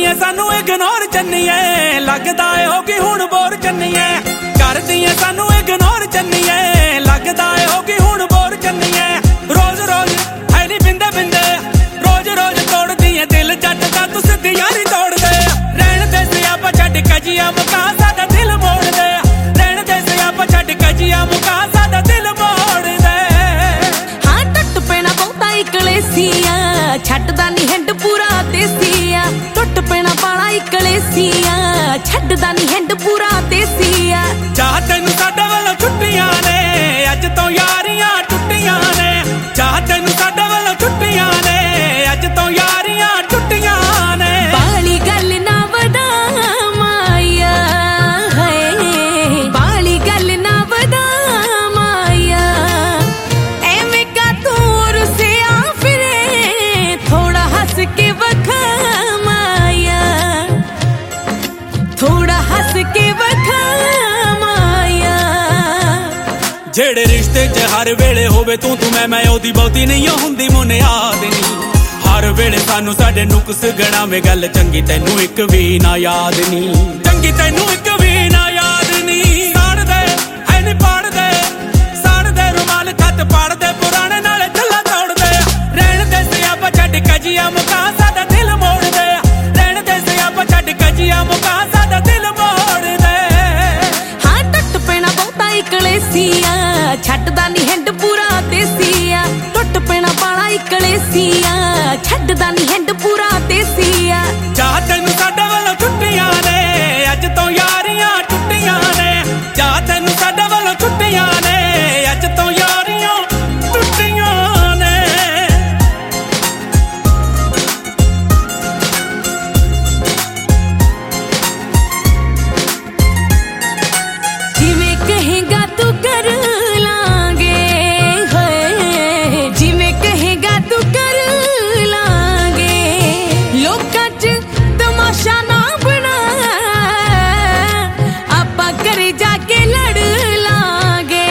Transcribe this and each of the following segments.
करदी सानू इग्नोर चन्नीए लगदा होगी हुण बोर चन्नीए करदी सानू इग्नोर चन्नीए लगदा होगी हुण बोर चन्नीए रोज रोज है नी बिंदे बिंदे रोज रोज तोड़दी है दिल जट दा तू सिद्धी यारी तोड़ दे रहन दे सियापा छड्ड कजिया मुका साडा दिल मोड़ दे रहन दे सियापा छड्ड कजिया मुका साडा दिल मोड़ दे हां टुट पैना बहुता ही कलेसिया छड्डदा नी हिंड पूरा देसिया टुट पैना पाला ही कलेसिया छड्डदा नी हिंड पूरा देसिया चाह तैनू साडे वालों छुट्टियां ने अज तो यारियां टुट्टियां ने चाह तैनू साडे वालों छुट्टियां ने अज तो यारियां टुट्टियां ने बाली गल ना वदा माया है बाली गल ना वदा माया एवें का दूर से आ फिरे थोड़ा हंस के वखा माया थोड़ा हंस के वखा माया जेड़े रिश्ते च हर वेले होवे तू मैं ओदी बहुती नहीं हुंदी मुनियाद नी हर वेले सानू साडे नुक्स गणावे गल चंगी तैनू एक भी ना याद नी चंगी तैनू एक भी ना याद नी साड़ दे है नी पाड़ दे साड़ दे रुमाल खत पाड़ दे पुराने नाले थल्ला तोड़ दे रहन दे सियापा छड्ड कजिया मुका साडा दिल मोड़ दे रहन दे सियापा छड्ड कजिया मुका साडा दिल मोड़ दे हां टुट पैना बहुता ही कलेसिया छड्डदा नी हिंड पूरा देसिया टुट पैना पाला ही कलेसिया छड्डदा नी हिंड पूरा देसिया चाह तैनू साडे वालों छुट्टियां ने अज तो यारियां टुट्टियां ने चाह तैनू साडे वालों छुट्टियां ने अज तो यारियां टुट्टियां ने जिवें कहेगा तू कर लांगे है जिवें कहेगा तू कर लांगे लोकां च तमाशा ना बना आपां घरे जाके लड़ लांगे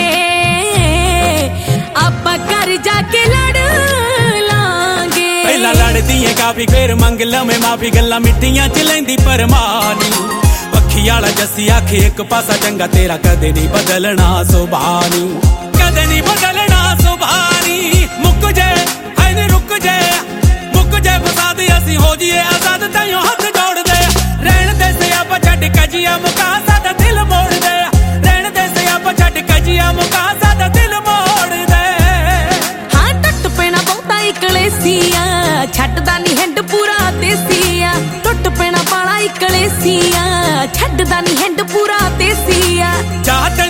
आपां घर जाके लड़ लांगे पहला लड़दी है काफी फिर मंग लवें माफी गल्लां मिट्टियां च लैंदी परमानी पखी आला जस्सी आखे एक पासा चंगा तेरा कदे नहीं बदलना सुभानी कदे नहीं बदलना सुभानी मुक जे है नी रुक जे मुक जे फसाद असी हो जिए आजाद ताइयों हाथ जोड़ दे रहन दे सियापा छड्ड कजिया मुका साडा दिल मोड़ दे रहन दे सियापा छड्ड कजिया मुका साडा दिल मोड़ दे हां टुट पैना बहुता ही कलेसिया छड्डदा नी हिंड पूरा देसिया टुट पैना पाला ही कलेसिया छड्डदा नी हिंड पूरा देसिया चाह